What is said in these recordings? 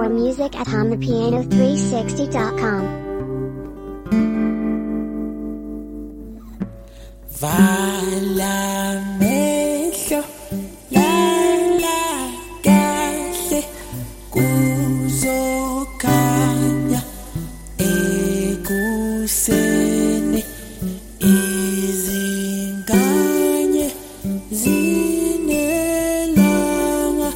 More music at HumThePiano360.com. Vala mehlo lala kahle kuzokhanya ekuseni izinganye zinelanga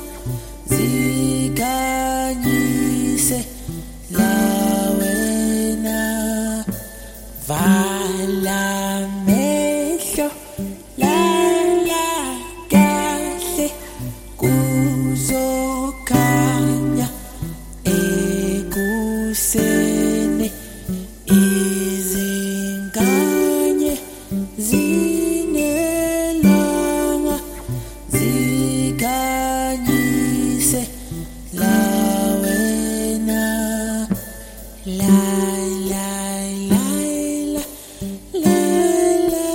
zikanyise la wena vala mehlo lala kahle kuzokhanya ekuseni izinganye zinelanga zikanyise la wena la la la la la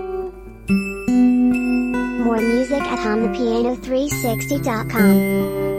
More music at HumThePiano360.com.